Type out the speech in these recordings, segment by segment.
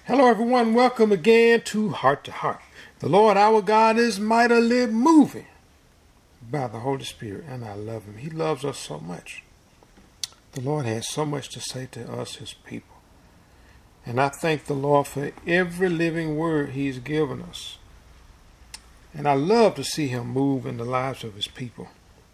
Hello everyone, welcome again to Heart to Heart. The Lord our God is mightily moving by the Holy Spirit, and I love Him. He loves us so much. The Lord has so much to say to us, His people. And I thank the Lord for every living word He's given us. And I love to see Him move in the lives of His people.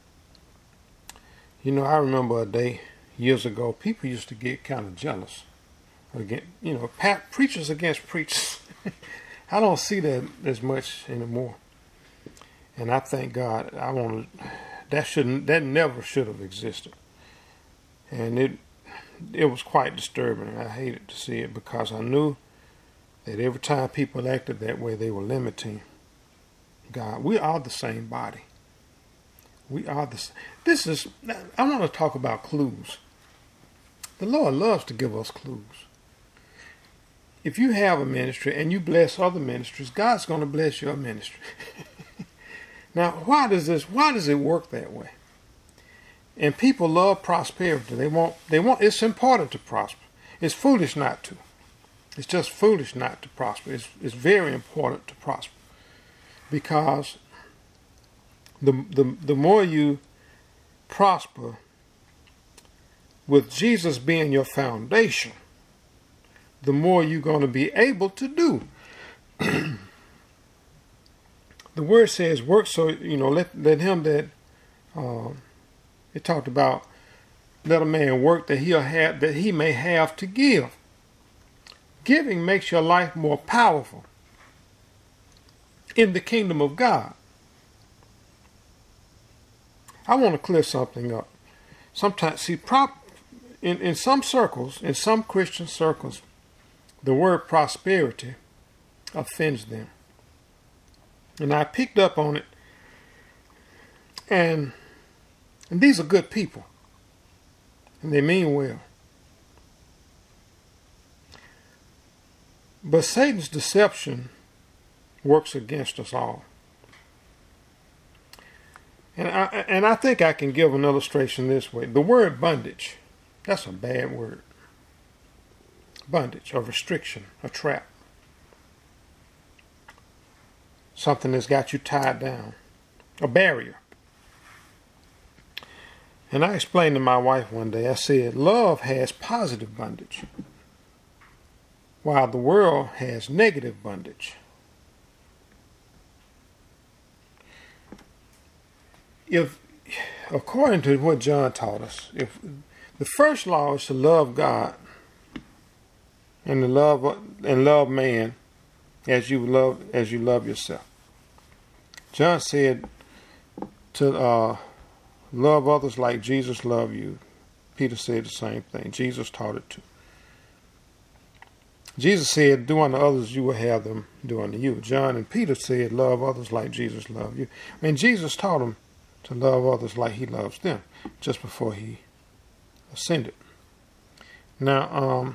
You know, I remember a day years ago, people used to get kind of jealous. Preachers against preachers. I don't see that as much anymore. And I thank God. That never should have existed. And it was quite disturbing. I hated to see it because I knew that every time people acted that way, they were limiting God. We are the same body. We are I want to talk about clues. The Lord loves to give us clues. If you have a ministry and you bless other ministries, God's going to bless your ministry. Now, why does it work that way? And people love prosperity. They want, it's important to prosper. It's foolish not to. It's just foolish not to prosper. It's very important to prosper. Because the more you prosper, with Jesus being your foundation, the more you're going to be able to do. The word says work, so let him that it talked about, let a man work that he may have to give. Giving makes your life more powerful in the kingdom of God. I want to clear something up. Sometimes, in some circles, in some Christian circles, the word prosperity offends them. And I picked up on it. And these are good people. And they mean well. But Satan's deception works against us all. And I think I can give an illustration this way. The word bondage, that's a bad word. Bondage, a restriction, a trap. Something that's got you tied down. A barrier. And I explained to my wife one day, I said, love has positive bondage, while the world has negative bondage. If, according to what John taught us, if the first law is to love God and love man as you love yourself. John said to love others like Jesus loved you. Peter said the same thing. Jesus taught it too. Jesus said, do unto others you will have them do unto you. John and Peter said, love others like Jesus loved you. And Jesus taught them to love others like He loves them just before He ascended. Now,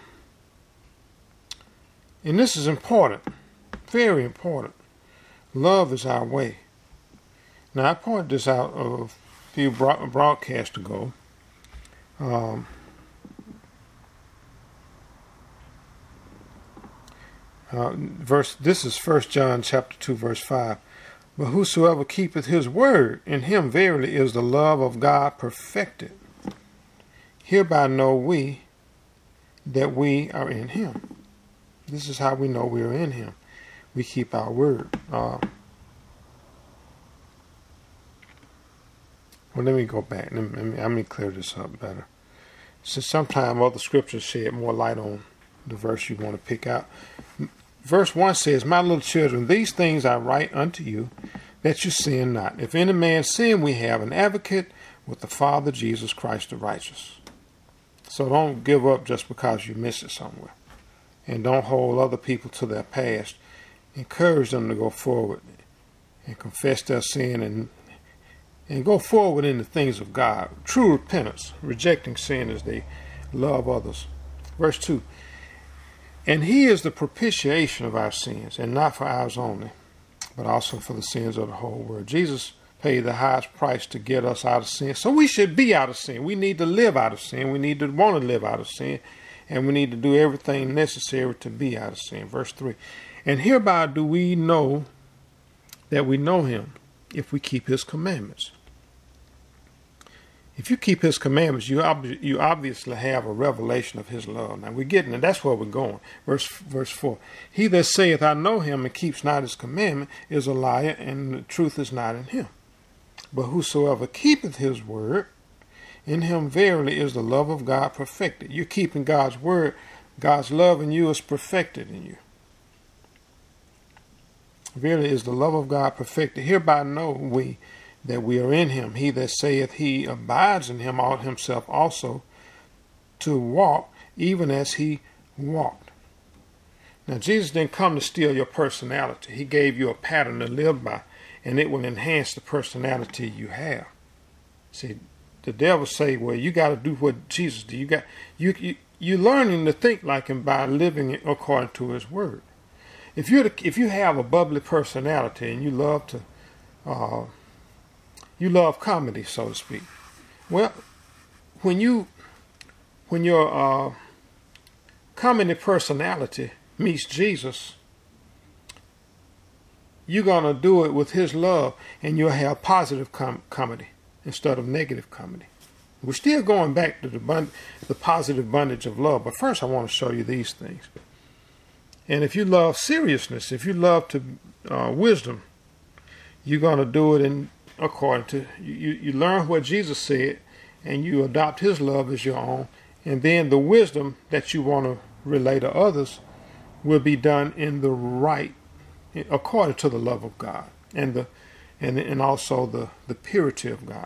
and this is important, very important. Love is our way. Now, I pointed this out a few broadcasts ago. This is 1 John chapter 2, verse 5. But whosoever keepeth His word, in him verily is the love of God perfected. Hereby know we that we are in Him. This is how we know we are in Him. We keep our word. Well, let me go back. Let me clear this up better. Since sometimes other scriptures shed more light on the verse you want to pick out. Verse 1 says, my little children, these things I write unto you, that you sin not. If any man sin, we have an advocate with the Father, Jesus Christ the righteous. So don't give up just because you miss it somewhere. And don't hold other people to their past. Encourage them to go forward and confess their sin and go forward in the things of God. True repentance, rejecting sin as they love others. Verse 2. And He is the propitiation of our sins, and not for ours only, but also for the sins of the whole world. Jesus paid the highest price to get us out of sin. So we should be out of sin. We need to live out of sin. We need to want to live out of sin. and we need to do everything necessary to be out of sin. Verse 3. And hereby do we know that we know him, if we keep his commandments. If you keep his commandments, you obviously have a revelation of his love. Now we're getting it. That's where we're going. Verse 4. He that saith, I know him, and keeps not his commandment, is a liar, and the truth is not in him. But whosoever keepeth his word, in him verily is the love of God perfected. You're keeping God's word. God's love in you is perfected in you. Verily is the love of God perfected. Hereby know we that we are in him. He that saith he abides in him ought himself also to walk even as he walked. Now Jesus didn't come to steal your personality. He gave you a pattern to live by, and it will enhance the personality you have. See, the devil say, well, you got to do what Jesus did. You're learning to think like him by living according to his word. If you have a bubbly personality and you love to you love comedy, so to speak. Well, when your comedy personality meets Jesus, you're going to do it with his love, and you'll have positive comedy instead of negative comedy. We're still going back to the positive bondage of love, but first I want to show you these things. And if you love seriousness, if you love to wisdom, you're going to do it in according to you learn what Jesus said, and you adopt his love as your own, and then the wisdom that you want to relay to others will be done in the right, according to the love of God and also the purity of God.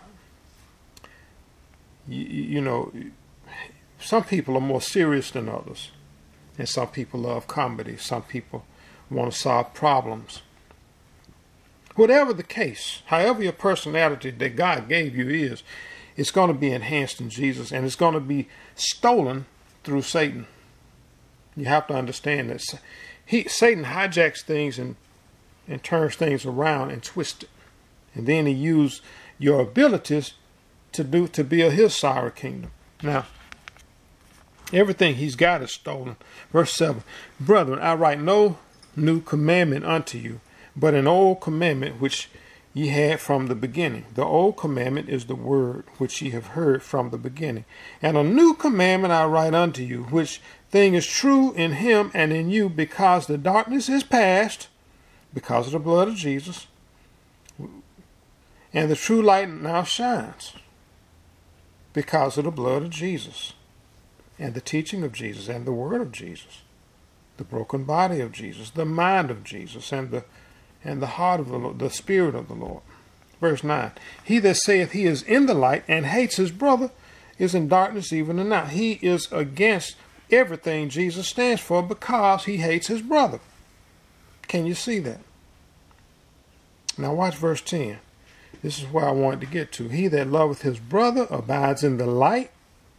You know, some people are more serious than others, and some people love comedy. Some people want to solve problems. Whatever the case, however your personality that God gave you is, it's going to be enhanced in Jesus, and it's going to be stolen through Satan. You have to understand that Satan hijacks things and turns things around and twists it. And then he uses your abilities to build his sorry kingdom. Now, everything he's got is stolen. Verse 7. Brethren, I write no new commandment unto you, but an old commandment which ye had from the beginning. The old commandment is the word which ye have heard from the beginning. And a new commandment I write unto you, which thing is true in him and in you, because the darkness is past, because of the blood of Jesus, and the true light now shines, because of the blood of Jesus, and the teaching of Jesus, and the word of Jesus, the broken body of Jesus, the mind of Jesus, and the heart of the Lord, the Spirit of the Lord. Verse 9. He that saith he is in the light and hates his brother is in darkness even now. He is against everything Jesus stands for because he hates his brother. Can you see that? Now watch verse 10. This is where I wanted to get to. He that loveth his brother abides in the light,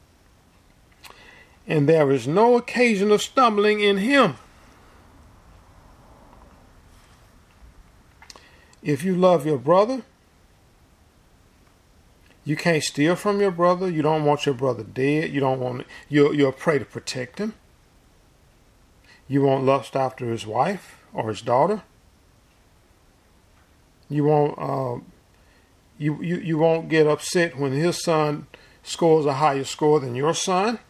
and there is no occasion of stumbling in him. If you love your brother, you can't steal from your brother. You don't want your brother dead. You don't want. You'll pray to protect him. You won't lust after his wife or his daughter. You won't. You won't get upset when his son scores a higher score than your son.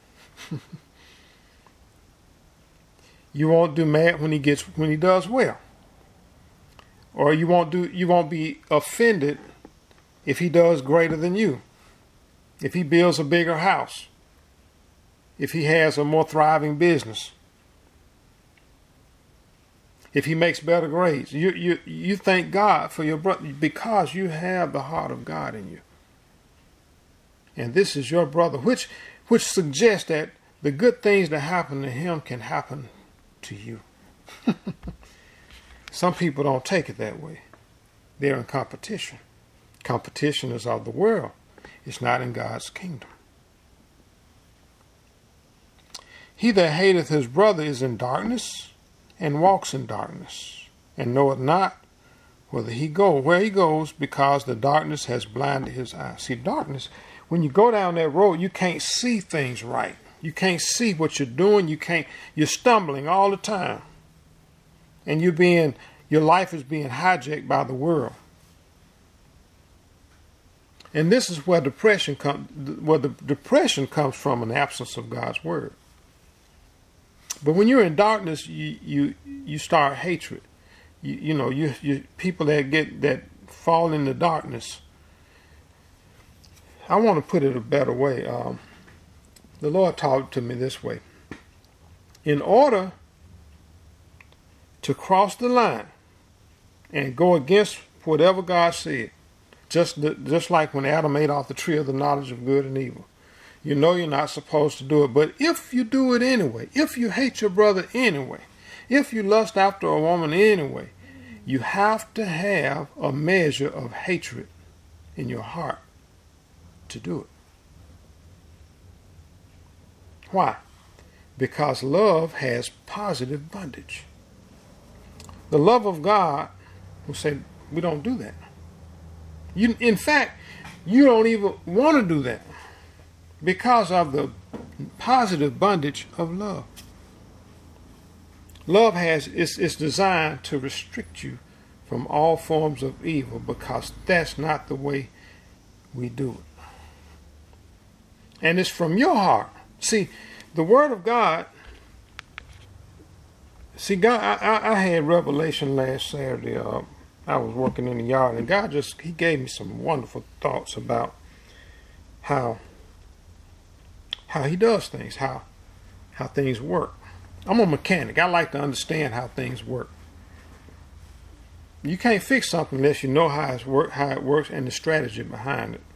You won't do mad when he does well. Or you won't be offended if he does greater than you. If he builds a bigger house. If he has a more thriving business. If he makes better grades. You thank God for your brother because you have the heart of God in you. And this is your brother, which suggests that the good things that happen to him can happen to you. Some people don't take it that way. They're in competition. Competition is of the world. It's not in God's kingdom. He that hateth his brother is in darkness, and walks in darkness, and knoweth not where he goes, because the darkness has blinded his eyes. See, darkness, when you go down that road, you can't see things right. You can't see what you're doing. You're stumbling all the time. And your life is being hijacked by the world. And this is where the depression comes from, an absence of God's word. But when you're in darkness, you start hatred. You people that fall into darkness. I want to put it a better way. The Lord taught to me this way. In order to cross the line and go against whatever God said, just like when Adam ate off the tree of the knowledge of good and evil, you know you're not supposed to do it. But if you do it anyway, if you hate your brother anyway, if you lust after a woman anyway, you have to have a measure of hatred in your heart to do it. Why? Because love has positive bondage. The love of God will say, we don't do that. In fact, you don't even want to do that because of the positive bondage of love. Love it's designed to restrict you from all forms of evil, because that's not the way we do it. And it's from your heart. See, the Word of God. See, God, I had revelation last Saturday. I was working in the yard, and God He gave me some wonderful thoughts about how He does things, how things work. I'm a mechanic. I like to understand how things work. You can't fix something unless you know how it works and the strategy behind it.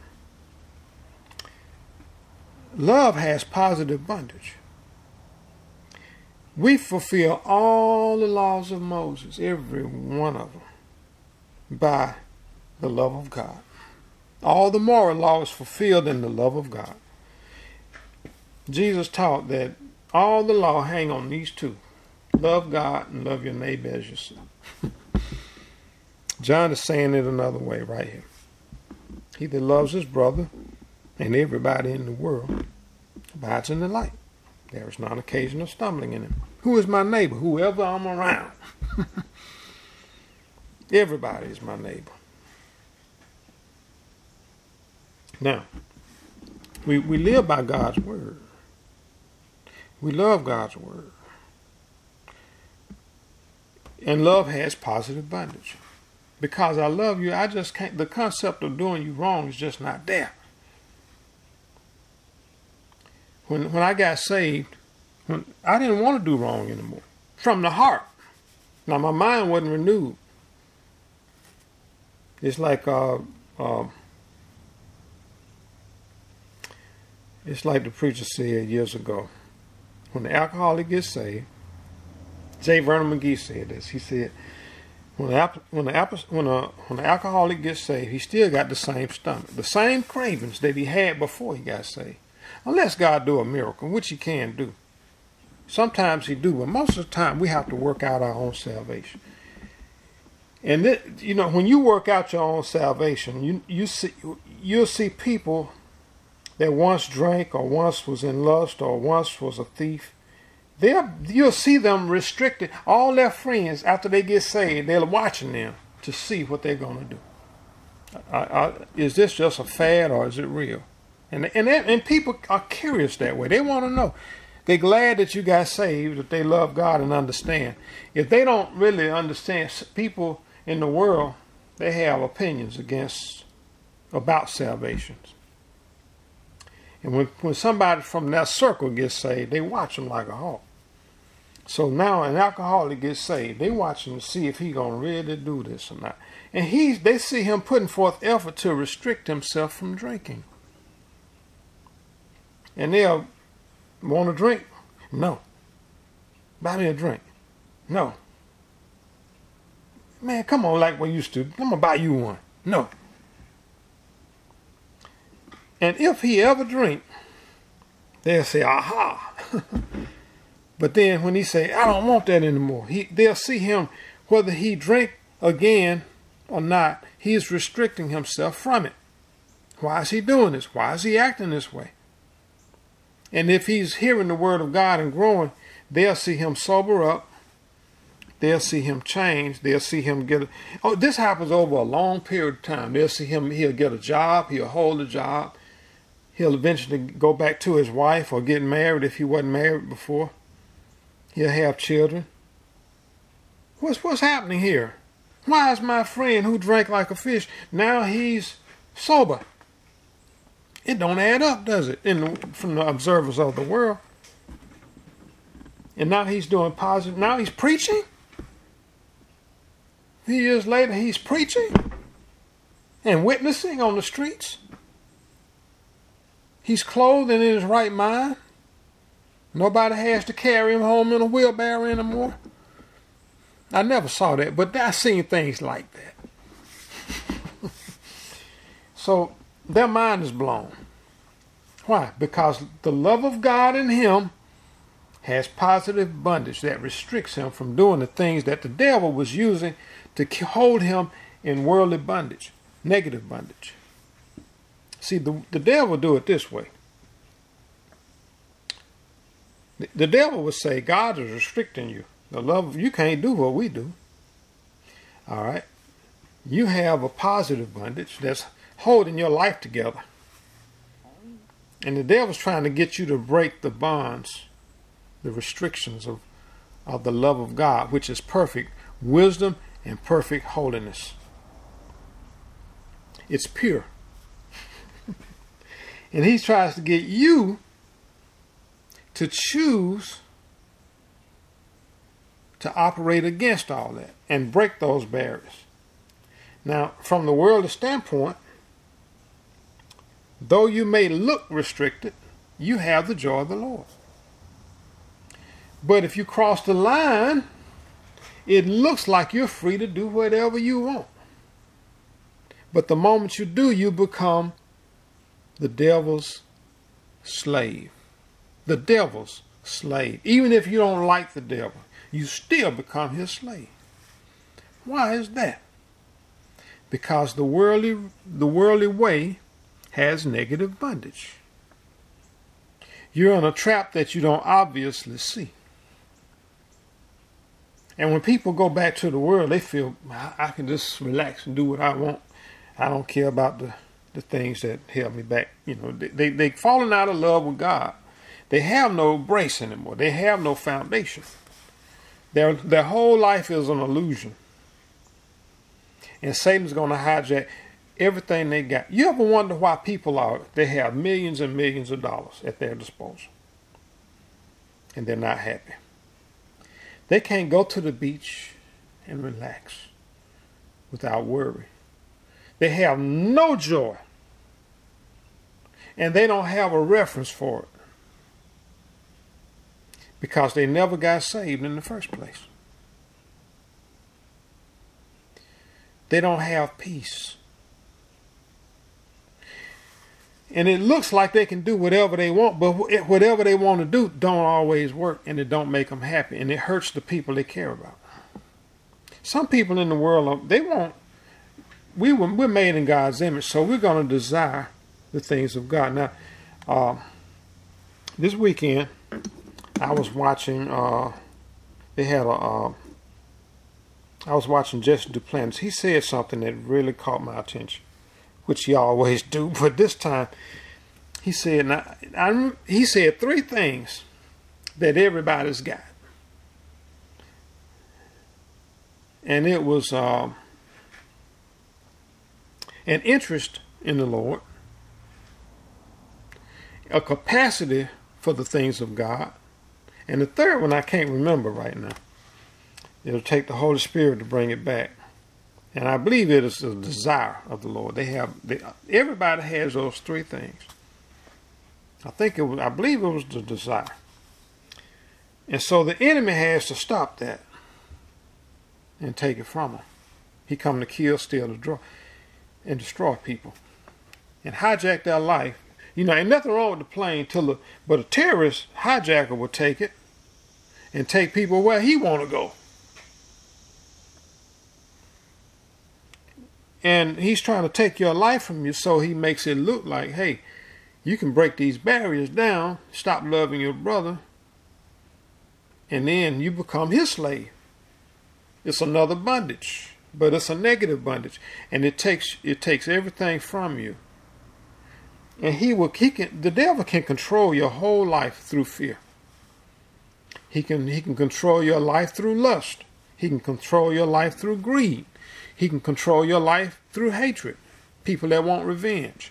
Love has positive bondage. We fulfill all the laws of Moses, every one of them, by the love of God. All the moral law is fulfilled in the love of God. Jesus taught that all the law hang on these two: love God and love your neighbor as yourself. John is saying it another way right here. He that loves his brother and everybody in the world abides in the light. There is not occasion of stumbling in him. Who is my neighbor? Whoever I'm around. Everybody is my neighbor. Now, we live by God's word. We love God's word. And love has positive bondage. Because I love you, I just can't, the concept of doing you wrong is just not there. When I got saved, I didn't want to do wrong anymore. From the heart. Now, my mind wasn't renewed. It's like the preacher said years ago. When the alcoholic gets saved, J. Vernon McGee said this. He said, when the alcoholic gets saved, he still got the same stomach, the same cravings that he had before he got saved. Unless God do a miracle, which he can do. Sometimes he do, but most of the time we have to work out our own salvation. And when you work out your own salvation, you'll see people that once drank or once was in lust or once was a thief. You'll see them restricted. All their friends, after they get saved, they're watching them to see what they're going to do. Is this just a fad or is it real? And people are curious that way. They want to know. They're glad that you got saved, that they love God and understand. If they don't really understand, people in the world, they have opinions about salvation. And when somebody from that circle gets saved, they watch them like a hawk. So now an alcoholic gets saved, they watch him to see if he's going to really do this or not. And they see him putting forth effort to restrict himself from drinking. And they'll want to drink? No. Buy me a drink? No. Man, come on, like we used to. I'm going to buy you one. No. And if he ever drink, they'll say, aha. But then when he say, I don't want that anymore, they'll see him, whether he drink again or not, he is restricting himself from it. Why is he doing this? Why is he acting this way? And if he's hearing the word of God and growing, they'll see him sober up. They'll see him change. They'll see him get. This happens over a long period of time. They'll see him. He'll get a job. He'll hold a job. He'll eventually go back to his wife or get married if he wasn't married before. He'll have children. What's happening here? Why is my friend who drank like a fish, now he's sober? It don't add up, does it? From the observers of the world. And now he's doing positive. Now he's preaching. A few years later, he's preaching and witnessing on the streets. He's clothed and in his right mind. Nobody has to carry him home in a wheelbarrow anymore. I never saw that, but I seen things like that. So their mind is blown. Why? Because the love of God in him has positive bondage that restricts him from doing the things that the devil was using to hold him in worldly bondage, negative bondage. See, the devil do it this way. The devil would say, God is restricting you. The love, you can't do what we do. All right? You have a positive bondage that's holding your life together. And the devil's trying to get you to break the bonds, the restrictions of the love of God, which is perfect wisdom and perfect holiness. It's pure. And he tries to get you to choose to operate against all that and break those barriers. Now, from the worldly standpoint, though you may look restricted, you have the joy of the Lord. But if you cross the line, it looks like you're free to do whatever you want. But the moment you do, you become the devil's slave. The devil's slave. Even if you don't like the devil, you still become his slave. Why is that? Because the worldly way has negative bondage. You're in a trap that you don't obviously see. And when people go back to the world, they feel, I can just relax and do what I want. I don't care about the things that held me back. You know, they've fallen out of love with God. They have no brace anymore. They have no foundation. Their whole life is an illusion. And Satan's going to hijack everything they got. You ever wonder why they have millions and millions of dollars at their disposal and they're not happy? They can't go to the beach and relax without worry. They have no joy. And they don't have a reference for it. Because they never got saved in the first place. They don't have peace. And it looks like they can do whatever they want, but whatever they want to do don't always work, and it don't make them happy, and it hurts the people they care about. Some people in the world, we're made in God's image, so we're going to desire the things of God. Now, this weekend, I was watching, I was watching Jesse Duplantis. He said something that really caught my attention, which he always do, but this time he said, he said 3 things that everybody's got. And it was an interest in the Lord, a capacity for the things of God, and the third one I can't remember right now. It'll take the Holy Spirit to bring it back. And I believe it is the desire of the Lord. Everybody has those 3 things. I believe it was the desire. And so the enemy has to stop that and take it from them. He come to kill, steal, and destroy people. And hijack their life. You know, ain't nothing wrong with the plane but a terrorist hijacker will take it and take people where he want to go. And he's trying to take your life from you, so he makes it look like, hey, You can break these barriers down, stop loving your brother, and then you become his slave. It's another bondage, but it's a negative bondage, and it takes everything from you. And the devil can control your whole life through fear. He can control your life through lust. He can control your life through greed. He can control your life through hatred. People that want revenge.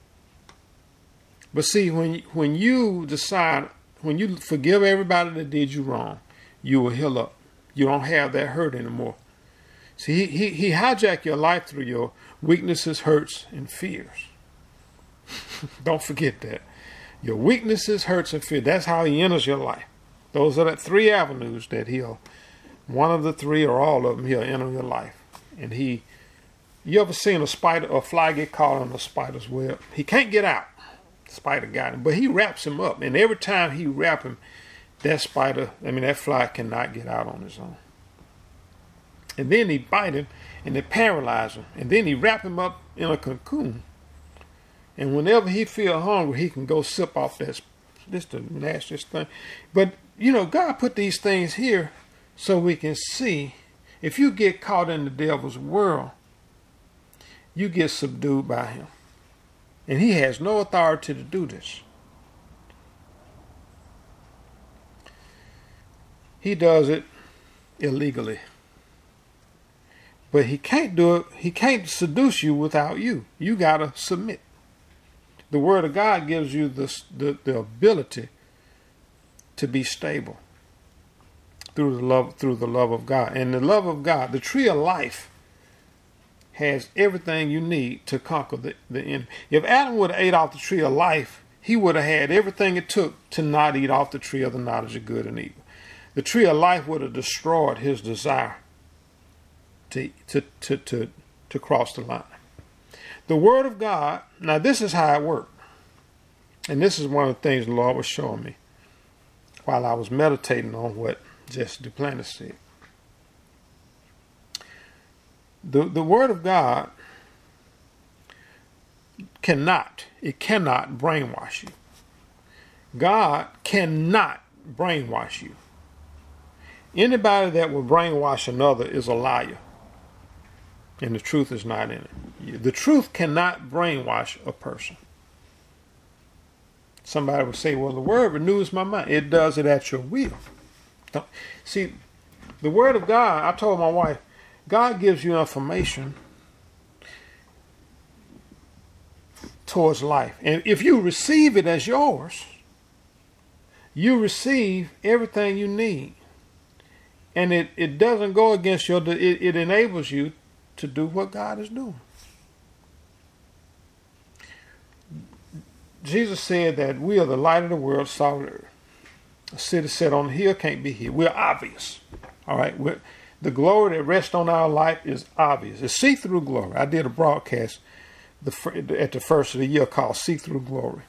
But see, when you forgive everybody that did you wrong, you will heal up. You don't have that hurt anymore. See, he hijacked your life through your weaknesses, hurts, and fears. Don't forget that. Your weaknesses, hurts, and fears. That's how he enters your life. Those are the 3 avenues that one of the 3 or all of them, he'll enter your life. And you ever seen a fly get caught on a spider's web? He can't get out. The spider got him, but he wraps him up. And every time he wraps him, that fly cannot get out on his own. And then he bite him and they paralyze him. And then he wrap him up in a cocoon. And whenever he feel hungry, he can go sip off this the nastiest thing. But, God put these things here so we can see. If you get caught in the devil's world, you get subdued by him. And he has no authority to do this. He does it illegally. But he can't do it. He can't seduce you without you. You got to submit. The Word of God gives you the ability to be stable through the love of God. And the love of God, the tree of life, has everything you need to conquer the enemy. If Adam would have ate off the tree of life, he would have had everything it took to not eat off the tree of the knowledge of good and evil. The tree of life would have destroyed his desire to cross the line. The Word of God, now this is how it worked. And this is one of the things the Lord was showing me while I was meditating on what Jesse Duplantis said. The Word of God cannot brainwash you. God cannot brainwash you. Anybody that will brainwash another is a liar. And the truth is not in it. The truth cannot brainwash a person. Somebody would say, well, the Word renews my mind. It does it at your will. See, the Word of God, I told my wife, God gives you information towards life. And if you receive it as yours, you receive everything you need. And it doesn't go against it enables you to do what God is doing. Jesus said that we are the light of the world, salt of the earth. A city set on the hill can't be hid. We're obvious. All right. The glory that rests on our life is obvious. It's see-through glory. I did a broadcast at the first of the year called See-Through Glory.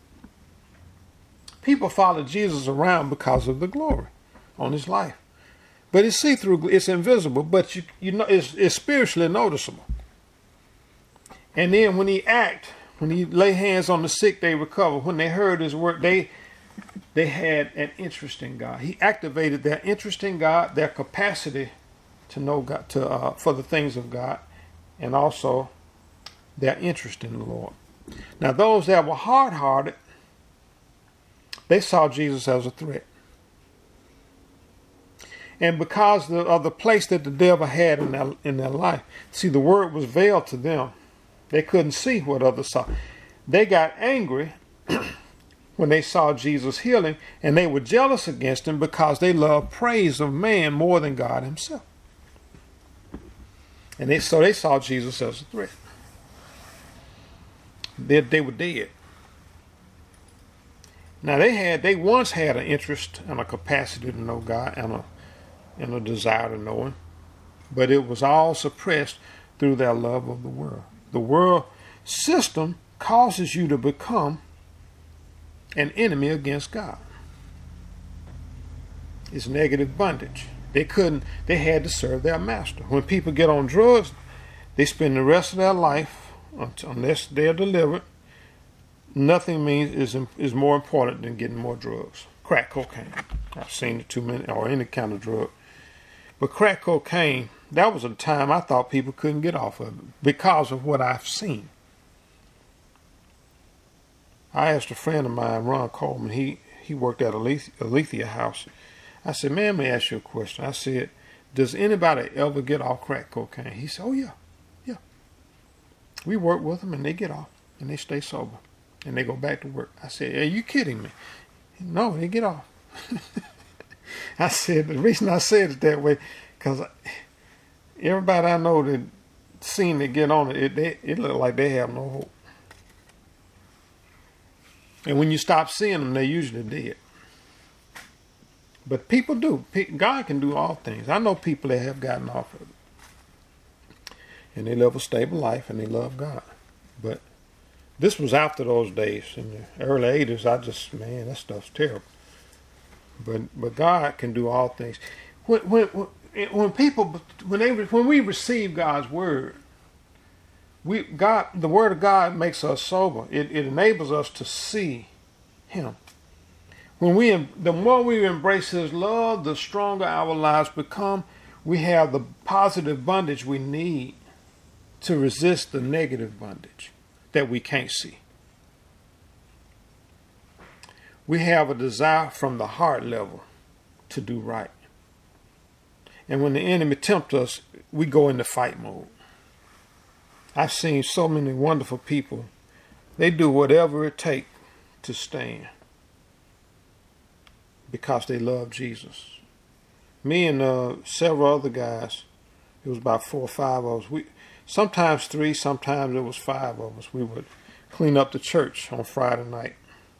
People follow Jesus around because of the glory on his life. But it's see-through, it's invisible, but you know it's spiritually noticeable. And then when he lay hands on the sick, they recover. When they heard his word, they had an interest in God. He activated their interest in God, their capacity to know God, for the things of God, and also their interest in the Lord. Now, those that were hard-hearted, they saw Jesus as a threat. And because of the place that the devil had in their life, see, the word was veiled to them. They couldn't see what others saw. They got angry when they saw Jesus healing, and they were jealous against him because they loved praise of man more than God himself. And they saw Jesus as a threat. They were dead. Now they once had an interest and a capacity to know God and a desire to know him, but it was all suppressed through their love of the world. The world system causes you to become an enemy against God. It's negative bondage. They had to serve their master. When people get on drugs, they spend the rest of their life, unless they're delivered, nothing is more important than getting more drugs. Crack cocaine. I've seen it too many, or any kind of drug. But crack cocaine, that was a time I thought people couldn't get off of it because of what I've seen. I asked a friend of mine, Ron Coleman, he worked at Alethea House. I said, man, let me ask you a question. I said, does anybody ever get off crack cocaine? He said, oh, yeah. We work with them and they get off and they stay sober and they go back to work. I said, are you kidding me? No, they get off. I said, the reason I said it that way, because everybody I know that seen it get on it, it look like they have no hope. And when you stop seeing them, they're usually dead. But people do. God can do all things. I know people that have gotten off of it. And they live a stable life and they love God. But this was after those days. In the early 80s, man, that stuff's terrible. But God can do all things. When we receive God's word, the word of God makes us sober. It enables us to see Him. The more we embrace His love, the stronger our lives become. We have the positive bondage we need to resist the negative bondage that we can't see. We have a desire from the heart level to do right. And when the enemy tempts us, we go into fight mode. I've seen so many wonderful people. They do whatever it takes to stand because they love Jesus. Me and several other guys, it was about 4 or 5 of us. Sometimes 3, sometimes it was 5 of us. We would clean up the church on Friday night.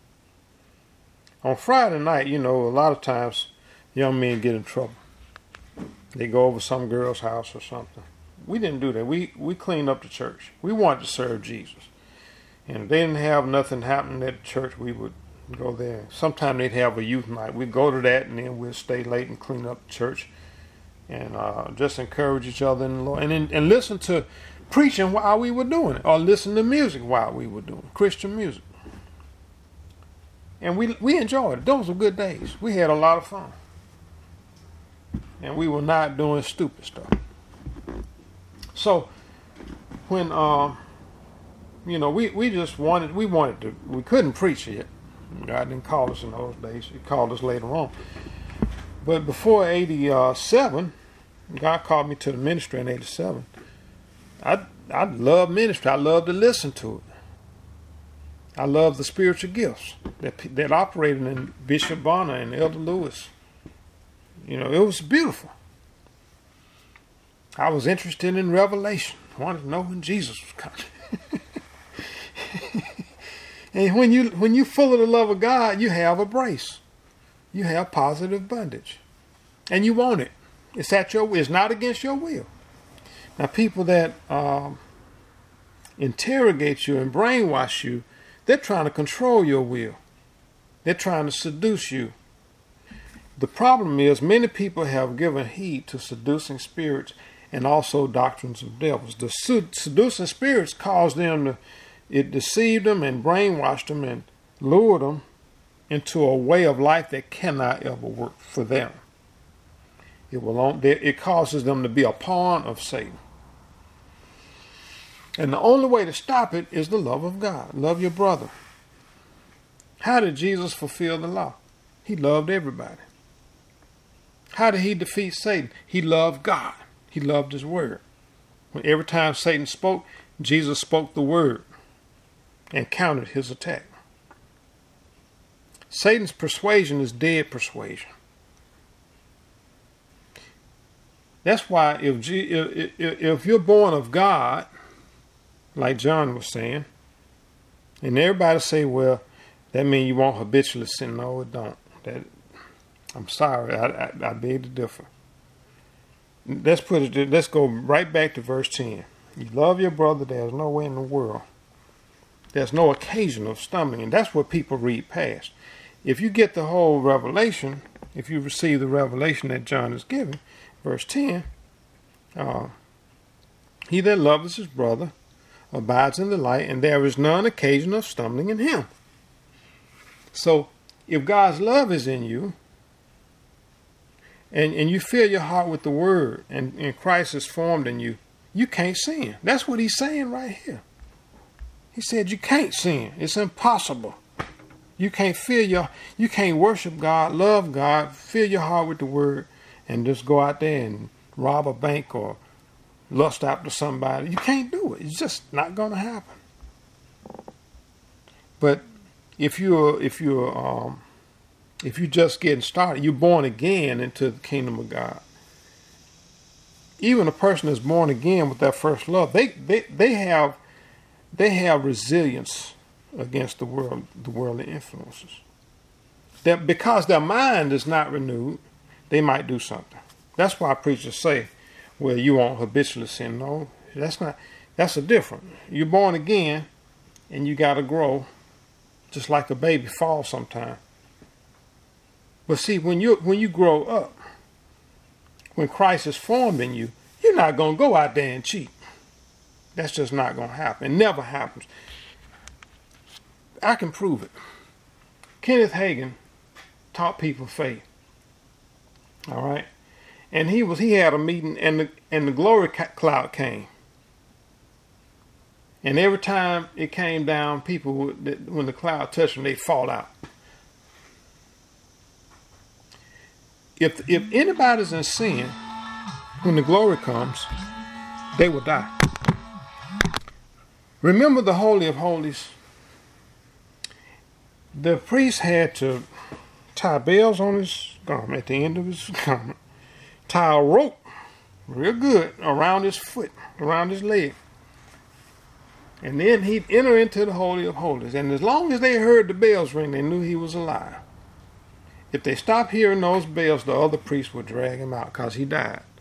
On Friday night, a lot of times young men get in trouble. They go over some girl's house or something. We didn't do that. We cleaned up the church. We wanted to serve Jesus. And if they didn't have nothing happening at the church, we would go there. Sometimes they'd have a youth night. We'd go to that and then we'd stay late and clean up the church. And just encourage each other in the Lord. And listen to preaching while we were doing it. Or listen to music while we were doing it. Christian music. And we enjoyed it. Those were good days. We had a lot of fun. And we were not doing stupid stuff. So when we couldn't preach yet. God didn't call us in those days. He called us later on. But before 87, God called me to the ministry in 87. I love ministry. I love to listen to it. I love the spiritual gifts that operated in Bishop Bonner and Elder Lewis. It was beautiful. I was interested in Revelation. I wanted to know when Jesus was coming. And when you're full of the love of God, you have a brace. You have positive bondage. And you want it. It's at your will. It's not against your will. Now, people that interrogate you and brainwash you, they're trying to control your will. They're trying to seduce you. The problem is many people have given heed to seducing spirits and also doctrines of devils. The seducing spirits it deceived them and brainwashed them and lured them into a way of life that cannot ever work for them. It causes them to be a pawn of Satan. And the only way to stop it is the love of God. Love your brother. How did Jesus fulfill the law? He loved everybody. How did he defeat Satan? He loved God. He loved his word. Every time Satan spoke, Jesus spoke the word and countered his attack. Satan's persuasion is dead persuasion. That's why if you're born of God, like John was saying, and everybody say, well, that means you won't habitually sin. No, it don't. I'm sorry, I beg to differ. Let's go right back to verse 10. You love your brother, there's no way in the world. There's no occasion of stumbling. And that's what people read past. If you get the whole revelation, if you receive the revelation that John is giving, verse 10, he that loves his brother abides in the light, and there is none occasion of stumbling in him. So if God's love is in you, and you fill your heart with the word, and Christ is formed in you, you can't sin. That's what he's saying right here. He said you can't sin. It's impossible. You can't worship God, love God, fill your heart with the word, and just go out there and rob a bank or lust after somebody. You can't do it. It's just not going to happen. But if you're just getting started, you're born again into the kingdom of God. Even a person that's born again with that first love, they have resilience against the worldly influences. That because their mind is not renewed, they might do something. That's why preachers say, well, you won't habitually sin. No, that's a different. You're born again and you got to grow, just like a baby falls sometime. But see, when you grow up, when Christ is formed in you, you're not going to go out there and cheat. That's just not going to happen. It never happens. I can prove it. Kenneth Hagin taught people faith. All right, and he had a meeting, and the glory cloud came. And every time it came down, people when the cloud touched them, they'd fall out. If anybody's in sin, when the glory comes, they will die. Remember the Holy of Holies? The priest had to tie bells on his garment, at the end of his garment, tie a rope real good around his foot, around his leg. And then he'd enter into the Holy of Holies. And as long as they heard the bells ring, they knew he was alive. If they stopped hearing those bells, the other priest would drag him out because he died.